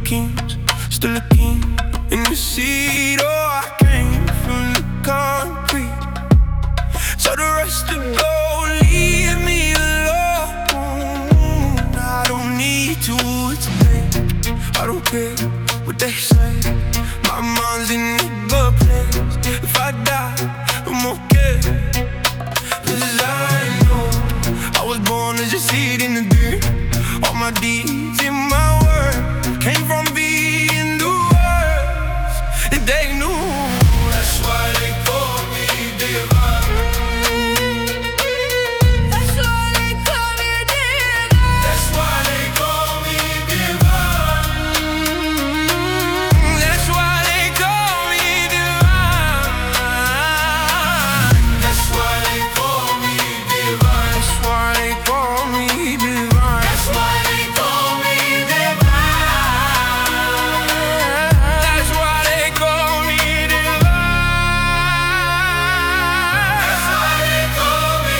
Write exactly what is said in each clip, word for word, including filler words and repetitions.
kings, still a king in the seat. Oh, I came from the concrete, so the rest to go, leave me alone. I don't need to explain, I don't care what they say. My mind's in a good place. If I die, I'm okay, 'cause I know I was born as a seed in the dirt. All my deeds and my word came from being the worst that they knew. That's why they call me divine. That's why they call me divine. That's why they call me divine. That's why they call me divine. That's why they call me divine. That's why they call me divine. That's why they call me divine. That's why they call me divine. That's why they call me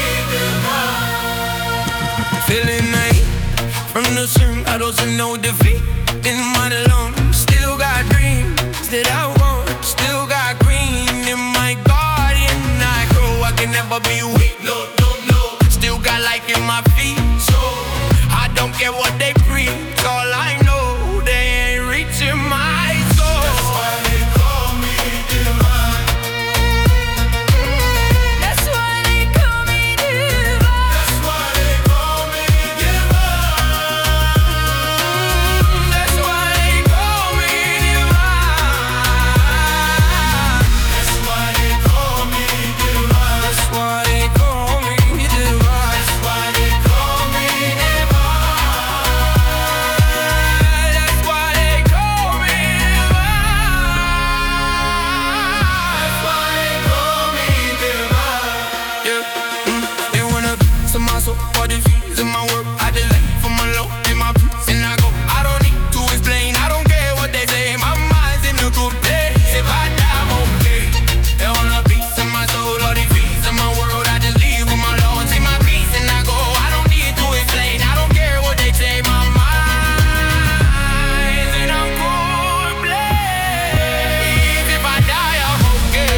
divine. Feeling night from the sun, I don't see no defeat in my lungs. Still got dreams that I want, still got green in my garden. I grow, I can never be weak, no, no, no. Still got life in my feet, so I don't care what they preach. All I know, they ain't reaching my soul. That's why they call me divine. That's why they call me divine. That's why they call me divine. That's why they call me divine. That's why they call me divine. That's why they call me divine. That's why they call me divine. That's why they call me divine. That's why they call me divine. Yeah, mm. They wanna to my soul, all the fees in my work. I delay for my low and my peace, and I go. I don't need to explain. I don't care what they say. My mind's in a good place. If I die, I'm okay. They wanna peace in my soul, all the fees in my world. I just leave with my Lord, see my peace, and I go. I don't need to explain. I don't care what they say. My mind's in a good place. If I die, I'm okay.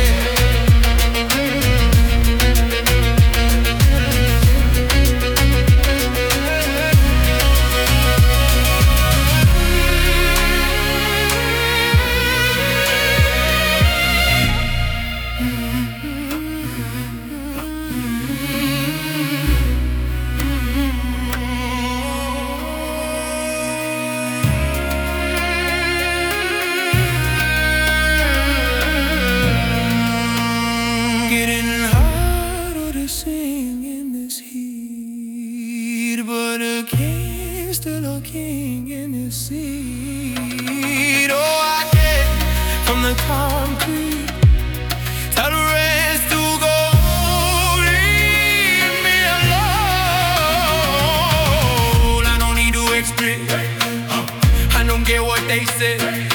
Getting harder to sing in this heat, but a king's still a king in his seat. Oh, I came from the concrete, tell the rest to go, leave me alone. I don't need to explain, I don't care what they say.